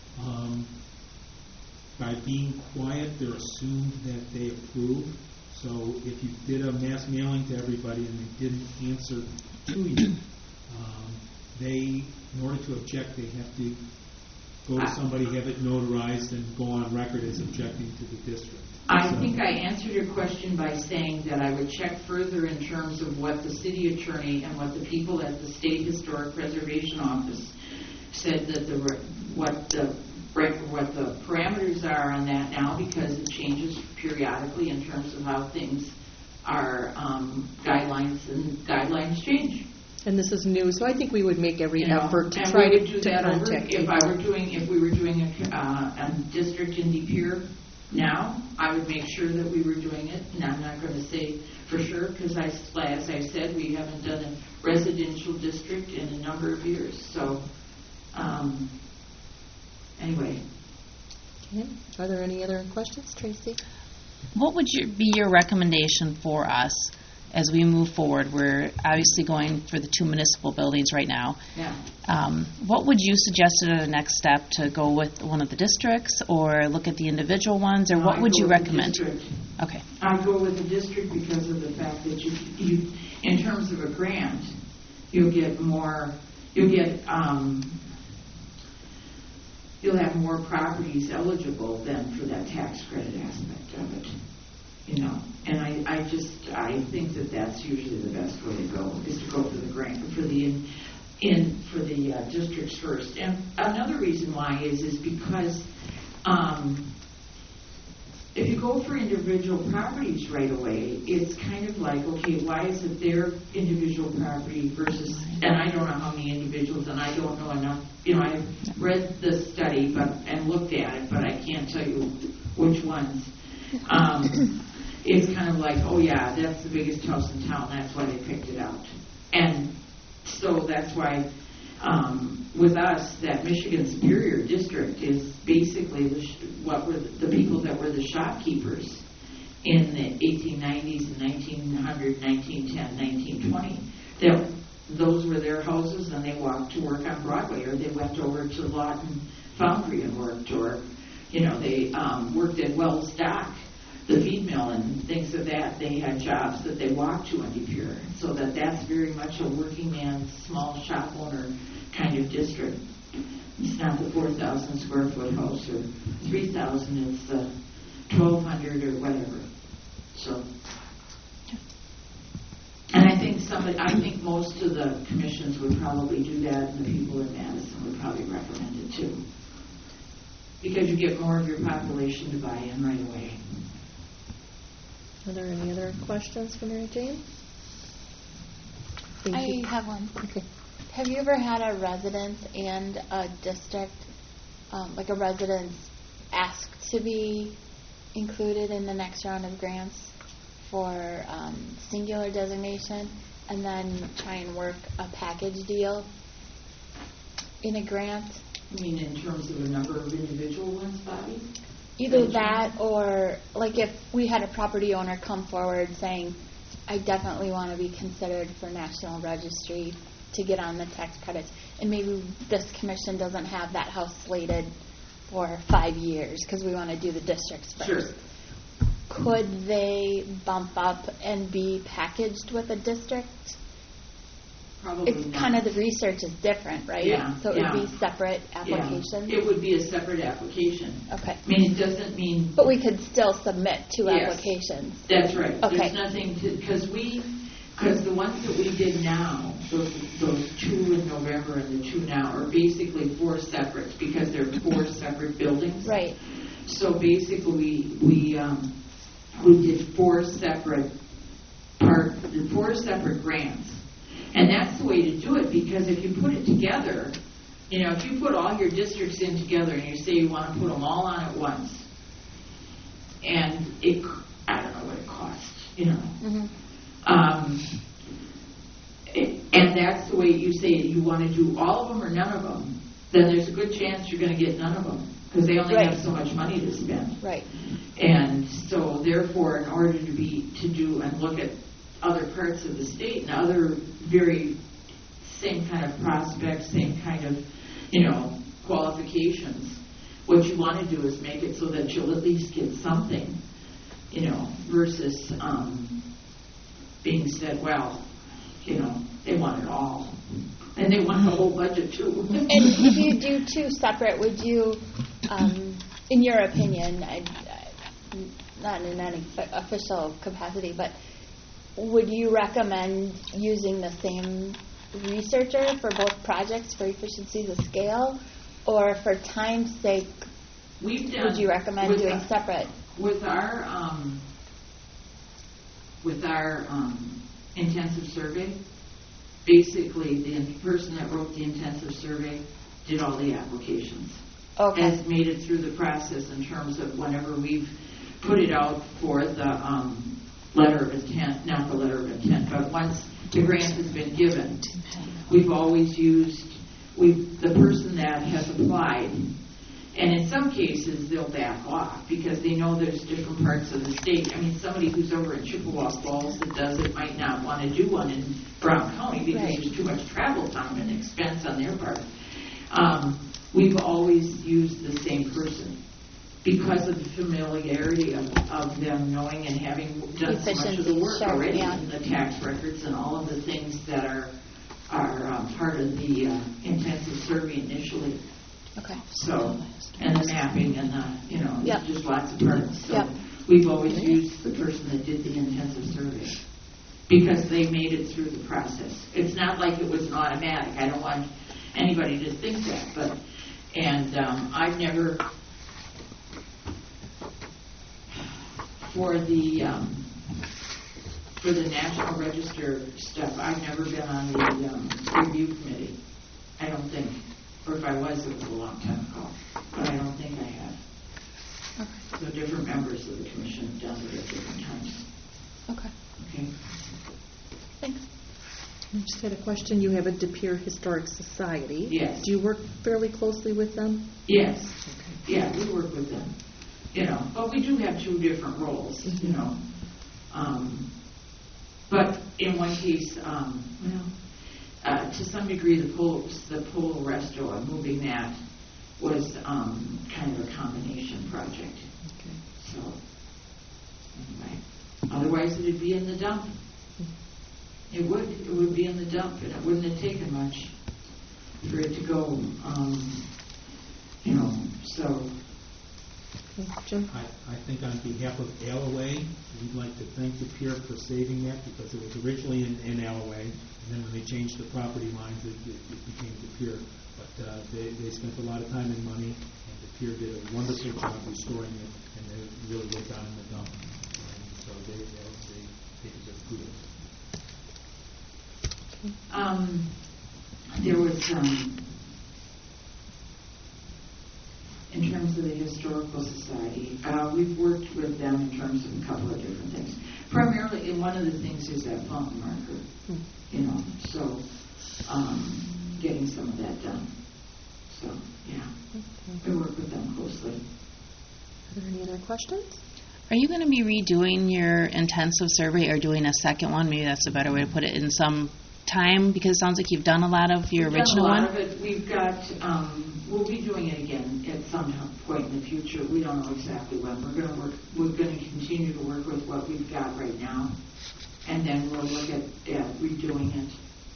by being quiet, they're assumed that they approve. So if you did a mass mailing to everybody and they didn't answer to you, they, in order to object, they have to go to somebody, have it notarized, and go on record as objecting to the district. I think I answered your question by saying that I would check further in terms of what the city attorney and what the people at the State Historic Preservation Office said that what the parameters are on that now, because it changes periodically in terms of how things are, guidelines change. And this is new, so I think we would make every effort to and try we to would do that contact if people. we were doing a district in De Pere now, I would make sure that we were doing it, and I'm not going to say for sure, because as I said, we haven't done a residential district in a number of years. So, anyway. Okay. Are there any other questions, Tracy? What would be your recommendation for us as we move forward? We're obviously going for the 2 municipal buildings right now. Yeah. What would you suggest as a next step, to go with one of the districts or look at the individual ones, or what would you recommend? Okay. I'd go with the district because of the fact that you in terms of a grant, you'll have more properties eligible than for that tax credit aspect of it. And I think that that's usually the best way to go, is to go for the grant, for the districts first. And another reason why is because if you go for individual properties right away, it's kind of like, okay, why is it their individual property versus, and I don't know how many individuals, and I don't know enough, I've read the study and looked at it, but I can't tell you which ones. It's kind of like, oh yeah, that's the biggest house in town, that's why they picked it out. And So that's why, with us, that Michigan Superior District is basically what were the people that were the shopkeepers in the 1890s and 1900, 1910, 1920. Those were their houses, and they walked to work on Broadway, or they went over to Lawton Foundry and worked, or they worked at Wells Dock, the feed mill, and things of that. They had jobs that they walked to in De Pere, so that's very much a working man's small shop owner kind of district. It's not the 4,000 square foot house or 3,000, it's the 1,200 or whatever. So, and I think most of the commissions would probably do that, and the people in Madison would probably recommend it too, because you get more of your population to buy in right away. Are there any other questions for Mary Jane? Thank you. I have one. Okay. Have you ever had a resident and a district, like a resident, ask to be included in the next round of grants for singular designation, and then try and work a package deal in a grant? You mean in terms of a number of individual ones, Bobby? Either that, or like if we had a property owner come forward saying, I definitely want to be considered for National Registry to get on the tax credits, and maybe this commission doesn't have that house slated for 5 years because we want to do the districts first. Sure. Could they bump up and be packaged with a district? Probably It's not. kind of, the research is different, right? Yeah, So it yeah. would be separate applications? Yeah, it would be a separate application. Okay. I mean, it doesn't mean... But we could still submit two Yes. applications? That's right. Okay. There's nothing to... Because the ones that we did now, those 2 in November and the 2 now, are basically 4 separates because they're 4 separate buildings. Right. So basically, we did 4 separate grants. And that's the way to do it, because if you put it together, if you put all your districts in together and you say you want to put them all on at once, and I don't know what it costs, Mm-hmm. And that's the way you say you want to do all of them or none of them, then there's a good chance you're going to get none of them, because they only Right. have so much money to spend. Right. And so, therefore, in order to do and look at other parts of the state and other very same kind of prospects, same kind of, qualifications, what you want to do is make it so that you'll at least get something, versus being said, well, they want it all. And they want the whole budget, too. And if you do 2 separate, would you, in your opinion, not in any official capacity, but would you recommend using the same researcher for both projects for efficiencies of scale? Or for time's sake, would you recommend doing separate? With our intensive survey, basically the person that wrote the intensive survey did all the applications. Okay. Has made it through the process in terms of whenever we've put it out for the letter of intent, not the letter of intent, but once the grant has been given, we've always used the person that has applied. And in some cases, they'll back off because they know there's different parts of the state. I mean, somebody who's over in Chippewa Falls that does it might not want to do one in Brown County because Right. there's too much travel time and expense on their part. We've always used the same person because of the familiarity of them knowing and having done so much of the work Sure, already yeah. in the tax records and all of the things that are part of the intensive survey initially. Okay. So, and the mapping and Yep. just lots of parts. So Yep. we've always used the person that did the intensive survey because they made it through the process. It's not like it was an automatic. I don't want anybody to think that, but I've never for the National Register stuff. I've never been on the review committee. I don't think. Or if I was, it was a long time ago. But I don't think I have. Okay. So different members of the commission have done it at different times. Okay. Okay. Thanks. I just had a question. You have a De Pere Historic Society. Yes. Do you work fairly closely with them? Yes, yeah, we work with them, but we do have two different roles, But in one case, to some degree, the pole resto and moving that was kind of a combination project. Okay. So, anyway, otherwise it'd be in the dump. It would be in the dump, and it wouldn't have taken much for it to go, so. Okay, Jim? I think on behalf of Alloway, we'd like to thank De Pere for saving that because it was originally in Alloway, and then when they changed the property lines, it became De Pere. But they spent a lot of time and money, and De Pere did a wonderful job restoring it, and they really went down in the dump. And so they take a bit of kudos. There was, in terms of the Historical Society, we've worked with them in terms of a couple of different things. Primarily, and one of the things is that fountain marker, so getting some of that done. So, yeah, we work with them closely. Are there any other questions? Are you going to be redoing your intensive survey or doing a second one? Maybe that's a better way to put it, in some time, because it sounds like you've done a lot of your original one. We've done a lot of it. We've got, we'll be doing it again at some point in the future. We don't know exactly when. We're going to continue to work with what we've got right now, and then we'll look at redoing it.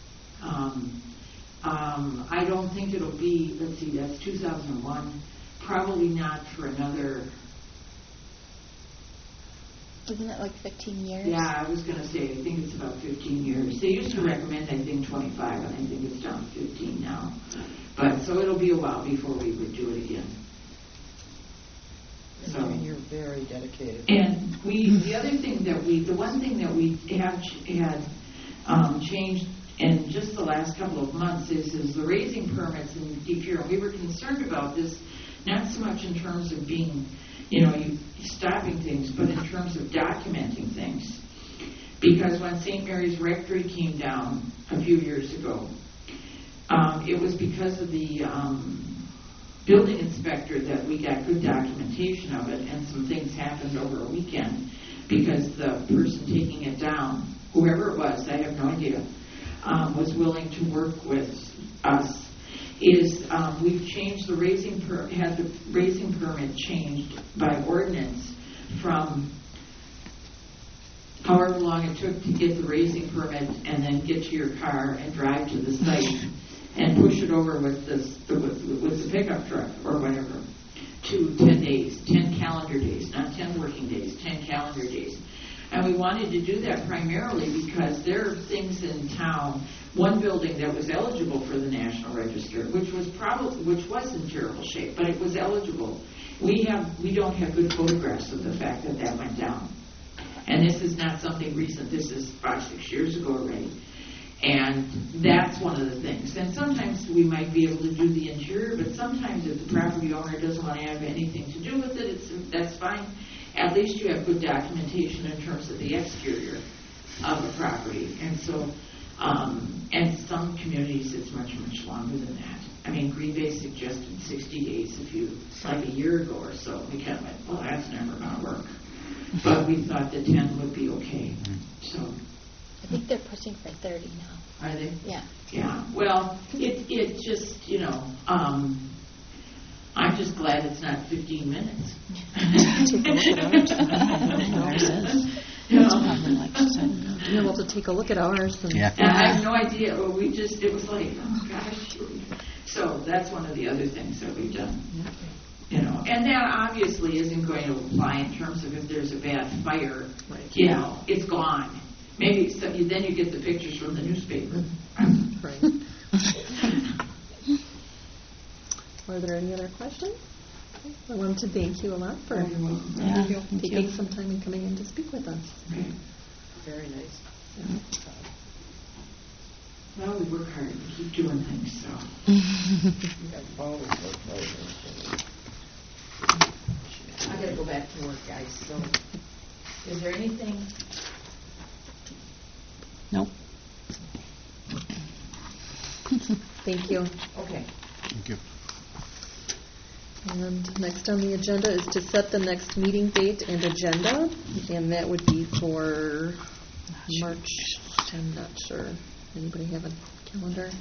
I don't think it'll be, let's see, that's 2001, probably not for another. Isn't it like 15 years? Yeah, I was going to say, I think it's about 15 years. They used to recommend, I think, 25, and I think it's down to 15 now. But, so it'll be a while before we would do it again. So, you're very dedicated. and the one thing that we have had changed in just the last couple of months is the raising permits in De Pere. We were concerned about this, not so much in terms of being, you stopping things, but in terms of documenting things. Because when St. Mary's Rectory came down a few years ago, it was because of the building inspector that we got good documentation of it, and some things happened over a weekend because the person taking it down, whoever it was, I have no idea, was willing to work with us. We've changed had the raising permit changed by ordinance from however long it took to get the raising permit and then get to your car and drive to the site and push it over with the pickup truck or whatever, to 10 days, 10 calendar days, not 10 working days, 10 calendar days. And we wanted to do that primarily because there are things in town, one building that was eligible for the National Register, which was in terrible shape, but it was eligible. We don't have good photographs of the fact that went down. And this is not something recent. This is 5-6 years ago already. And that's one of the things. And sometimes we might be able to do the interior, but sometimes if the property owner doesn't want to have anything to do with it, that's fine. At least you have good documentation in terms of the exterior of the property. And so, and some communities it's much, much longer than that. I mean, Green Bay suggested 60 days like a year ago or so. We kind of went, well, that's never going to work. But we thought that 10 would be okay. So I think they're pushing for 30 now. are they? Yeah. Yeah. Well, it just, I'm just glad it's not 15 minutes. Ours is. You It's know? probably like You're able to take a look at ours. And Yeah. And I have no idea. Well, it was like, oh gosh. So that's one of the other things that we've done. And that obviously isn't going to apply in terms of if there's a bad fire, it's gone. Maybe then you get the pictures from the newspaper. Right. Are there any other questions? I wanted to thank you a lot for Yeah, thank taking you. some time and coming in to speak with us. Okay. Very nice. Well, we work hard. We keep doing things, so. You have always worked hard. I gotta go back to work, guys, so. Is there anything? Nope. Thank you. Okay. Thank you. And next on the agenda is to set the next meeting date and agenda, and that would be for March, I'm not sure. Anybody have a calendar?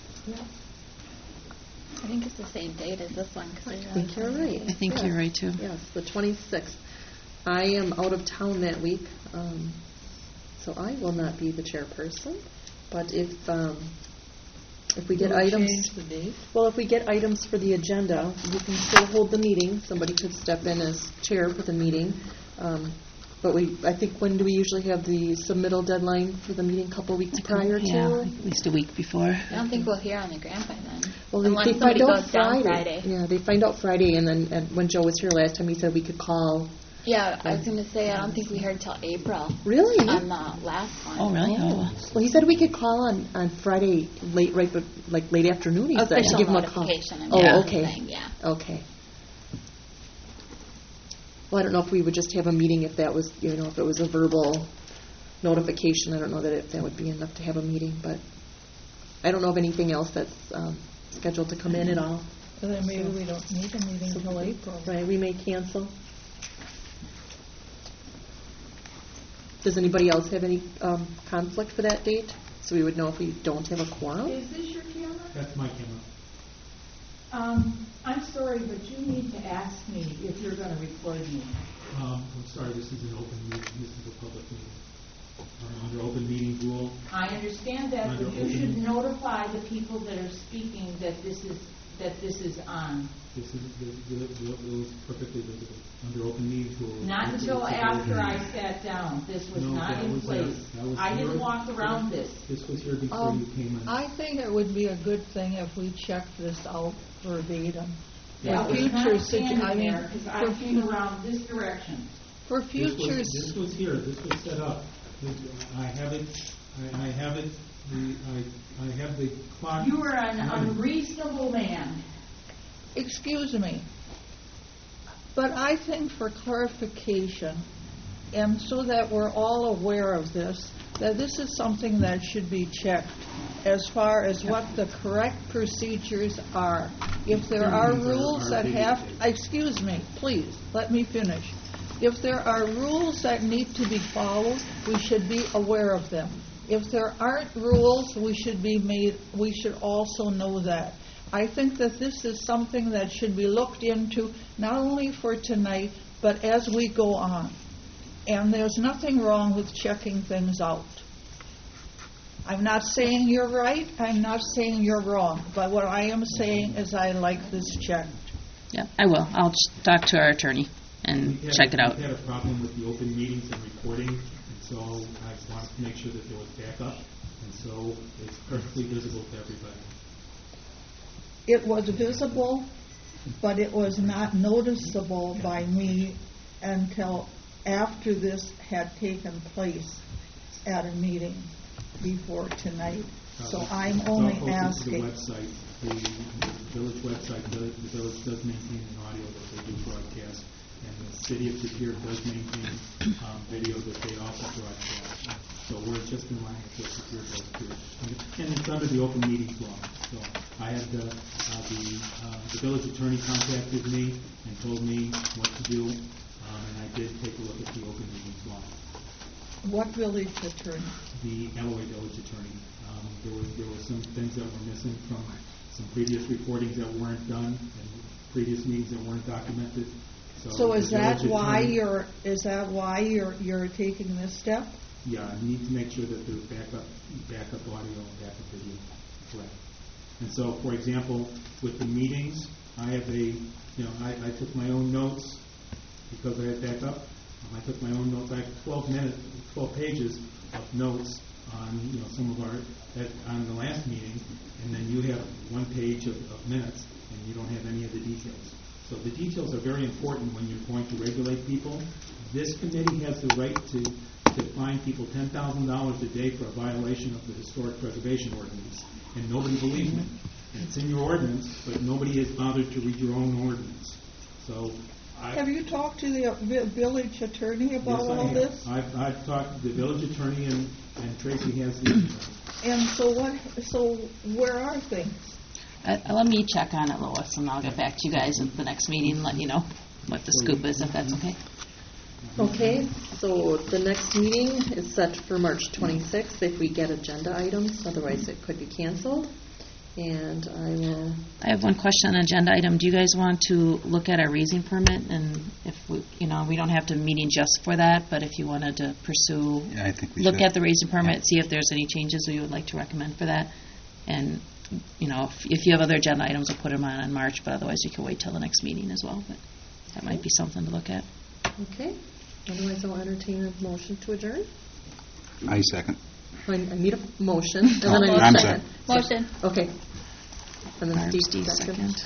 I think it's the same date as this one. I think you're right. I think you're right, too. Yes, the 26th. I am out of town that week, so I will not be the chairperson. But if we get We'll items, change the date. well, if we get items for the agenda, you can still hold the meeting. Somebody could step in as chair for the meeting. But I think, when do we usually have the submittal deadline for the meeting? A couple weeks prior to? Yeah, at least a week before. I don't think we'll hear on the grant by then. Well, Unless they find somebody out goes down Friday. Yeah, they find out Friday, and then when Joe was here last time, he said we could call. Yeah, I was going to say, I don't think we heard till April Really? on the last one. Oh, really? Oh. Well, he said we could call on Friday late, right, but like late afternoon. He said to Official give him a call. notification. I mean, Oh, that's the okay. thing, yeah. Okay. Well, I don't know if we would just have a meeting if that was, if it was a verbal notification. I don't know that that would be enough to have a meeting, but I don't know of anything else that's scheduled to come in at all. So then maybe we don't need a meeting until April. Right, we may cancel. Does anybody else have any conflict for that date? So we would know if we don't have a quorum? Is this your camera? That's my camera. I'm sorry, but you need to ask me if you're going to record me. I'm sorry, this is an open meeting. This is a public meeting. Under open meeting rule, I understand that, Under but you open- should notify the people that are speaking that this is on. this is, it was perfectly visible. Under open meeting rule. Not this until is- after I sat down. This was No, not that in was place. that was I didn't here. walk around this. This was here before you came in. I think it would be a good thing if we checked this out verbatim. That For was future not standing I mean, there, because for I came fu- around this direction. For This future, was here. This was set up. I have it. I have it. I have the clock. You are an running. unreasonable man. excuse me, but I think for clarification, and so that we're all aware of this, that this is something that should be checked as far as what the correct procedures are. If there are rules that excuse me, please, let me finish. If there are rules that need to be followed, we should be aware of them. If there aren't rules, we should also know that. I think that this is something that should be looked into, not only for tonight, but as we go on. And there's nothing wrong with checking things out. I'm not saying you're right, I'm not saying you're wrong, but what I am saying is I like this checked. Yeah, I will. I'll talk to our attorney and check it out. We had a problem with the open meetings and recording, and so I wanted to make sure that there was backup, and so it's perfectly visible to everybody. It was visible, but it was not noticeable by me until after this had taken place at a meeting before tonight. So I'm only It's all posted asking. to the website. The village website, the village does maintain an audio that they do broadcast, and the city of Superior does maintain video that they also broadcast. So we're just in line with what Superior does too. And it's under the open meetings law. So I had the village attorney contacted me and told me what to do, and I did take a look at the open meetings law. What village attorney? The Alloy Village attorney. There were some things that were missing from some previous recordings that weren't done and previous meetings that weren't documented. So the is that village why attorney- you're taking this step? Yeah, I need to make sure that there's backup audio and backup video. Correct. And so, for example, with the meetings, I have I took my own notes because I had backup. I took my own notes. I have 12 pages of notes on some of on the last meeting, and then you have 1 page of minutes, and you don't have any of the details. So the details are very important when you're going to regulate people. This committee has the right to fine people $10,000 a day for a violation of the historic preservation ordinance, and nobody believes me. And it's in your ordinance, but nobody has bothered to read your own ordinance. So Have you talked to the village attorney about Yes, I all have. this? I've talked to the village attorney, and Tracy has the insurance. And so where are things? Let me check on it, Lois, and I'll get back to you guys at the next meeting and let you know what the scoop is, if that's okay. Okay, so the next meeting is set for March 26th if we get agenda items, otherwise it could be canceled. And I have one question on agenda item. Do you guys want to look at our raising permit? And if we, we don't have to meeting just for that, but if you wanted to pursue, Yeah, I think we look should. at the raising permit, see if there's any changes we would like to recommend for that. And, if you have other agenda items, we'll put them on in March, but otherwise you can wait till the next meeting as well. But that might be something to look at. okay, otherwise I'll entertain a motion to adjourn. I second. I need a motion, and then I need a I'm second. Motion. Okay. And then Barb, Steve Steve, second.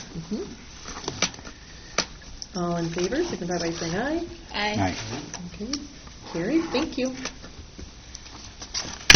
All in favor, signify by saying aye. Aye. Aye. Okay, carried, thank you.